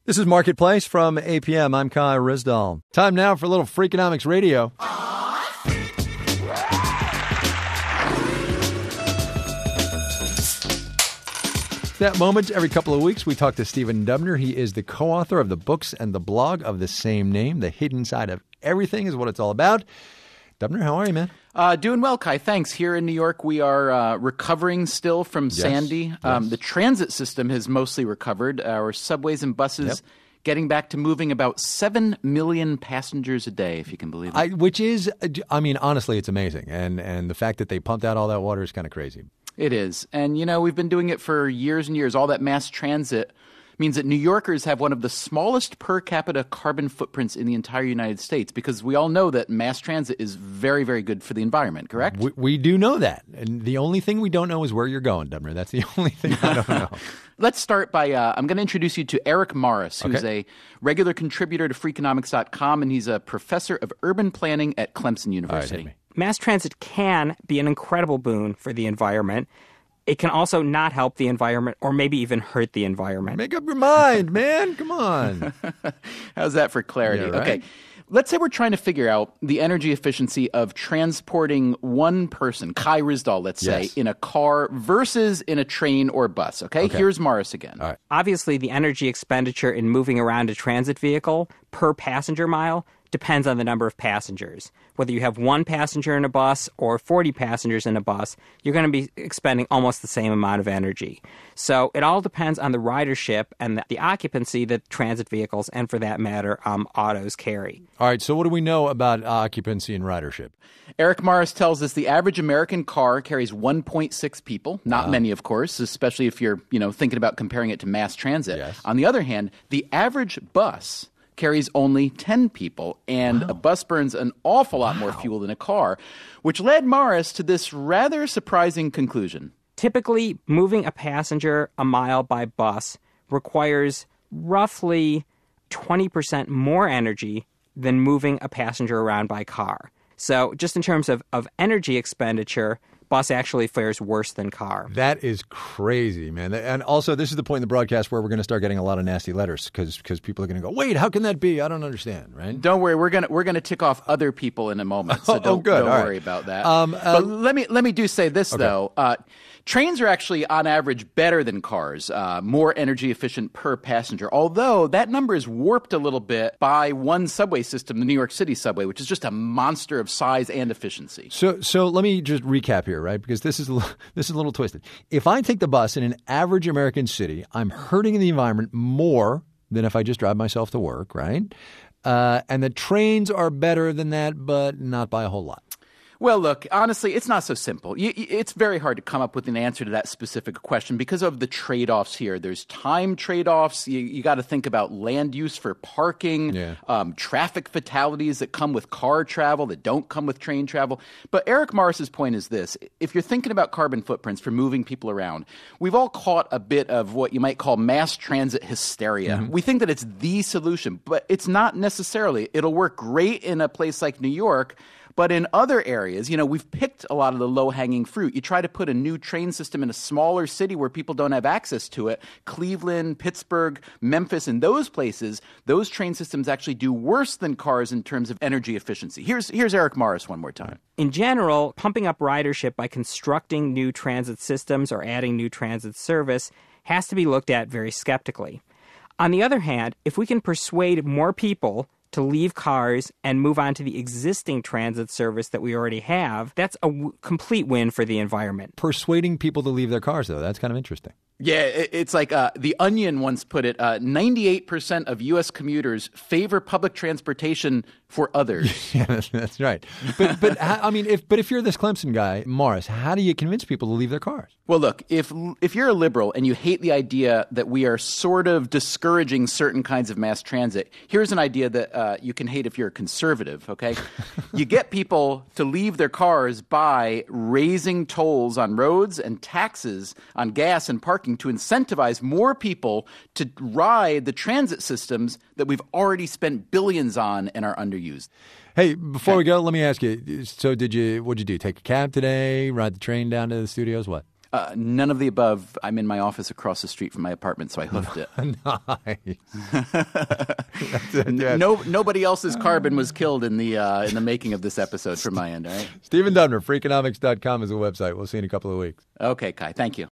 This is Marketplace from APM. I'm Kai Ryssdal. Time now for a little Freakonomics Radio. That moment, every couple of weeks, we talk to Stephen Dubner. He is the co-author of the books and the blog of the same name. The hidden side of everything is what it's all about. Dubner, how are you, man? Doing well, Kai. Thanks. Here in New York, we are recovering still from Sandy. The transit system has mostly recovered. Our subways and buses getting back to moving about 7 million passengers a day, if you can believe it. Which is, honestly, it's amazing. And the fact that they pumped out all that water is kind of crazy. It is. And, we've been doing it for years and years. All that mass transit means that New Yorkers have one of the smallest per capita carbon footprints in the entire United States, because we all know that mass transit is very, very good for the environment, correct? We do know that. And the only thing we don't know is where you're going, Dubner. That's the only thing I don't know. Let's start by, I'm going to introduce you to Eric Morris, who's a regular contributor to Freakonomics.com, and he's a professor of urban planning at Clemson University. All right, mass transit can be an incredible boon for the environment. It can also not help the environment or maybe even hurt the environment. Make up your mind, man. Come on. How's that for clarity? Yeah, right? Okay. Let's say we're trying to figure out the energy efficiency of transporting one person, Kai Ryssdal, let's say, in a car versus in a train or bus. Okay? Here's Morris again. All right. Obviously, the energy expenditure in moving around a transit vehicle per passenger mile depends on the number of passengers. Whether you have one passenger in a bus or 40 passengers in a bus, you're going to be expending almost the same amount of energy. So it all depends on the ridership and the occupancy that transit vehicles, and for that matter, autos carry. All right, so what do we know about occupancy and ridership? Eric Morris tells us the average American car carries 1.6 people. Not many, of course, especially if you're, thinking about comparing it to mass transit. Yes. On the other hand, the average bus carries only 10 people, and a bus burns an awful lot more fuel than a car, which led Morris to this rather surprising conclusion. Typically, moving a passenger a mile by bus requires roughly 20% more energy than moving a passenger around by car. So just in terms of energy expenditure, bus actually fares worse than car. That is crazy, man. And also, this is the point in the broadcast where we're going to start getting a lot of nasty letters because people are going to go, wait, how can that be? I don't understand, right? Don't worry, we're gonna tick off other people in a moment, so don't worry about that. But let me say this, though. Trains are actually, on average, better than cars, more energy efficient per passenger, although that number is warped a little bit by one subway system, the New York City subway, which is just a monster of size and efficiency. So let me just recap here, right? Because this is a little twisted. If I take the bus in an average American city, I'm hurting the environment more than if I just drive myself to work, right? And the trains are better than that, but not by a whole lot. Well, look, honestly, it's not so simple. It's very hard to come up with an answer to that specific question because of the trade-offs here. There's time trade-offs. You got to think about land use for parking, traffic fatalities that come with car travel that don't come with train travel. But Eric Morris's point is this. If you're thinking about carbon footprints for moving people around, we've all caught a bit of what you might call mass transit hysteria. Mm-hmm. We think that it's the solution, but it's not necessarily. It'll work great in a place like New York, but in other areas, we've picked a lot of the low-hanging fruit. You try to put a new train system in a smaller city where people don't have access to it, Cleveland, Pittsburgh, Memphis, and those places, those train systems actually do worse than cars in terms of energy efficiency. Here's Eric Morris one more time. In general, pumping up ridership by constructing new transit systems or adding new transit service has to be looked at very skeptically. On the other hand, if we can persuade more people to leave cars and move on to the existing transit service that we already have, that's a complete win for the environment. Persuading people to leave their cars, though, that's kind of interesting. Yeah, it's like The Onion once put it, 98% of U.S. commuters favor public transportation for others. Yeah, that's right. But if you're this Clemson guy, Morris, how do you convince people to leave their cars? Well, look, if you're a liberal and you hate the idea that we are sort of discouraging certain kinds of mass transit, here's an idea that you can hate if you're a conservative, okay? You get people to leave their cars by raising tolls on roads and taxes on gas and parking to incentivize more people to ride the transit systems that we've already spent billions on and are underused. Hey, before we go, let me ask you, so what'd you do? Take a cab today, ride the train down to the studios, what? None of the above. I'm in my office across the street from my apartment, so I hoofed it. Nice. Nobody else's carbon was killed in the making of this episode from my end, all right? Stephen Dubner, Freakonomics.com is the website. We'll see you in a couple of weeks. Okay, Kai. Thank you.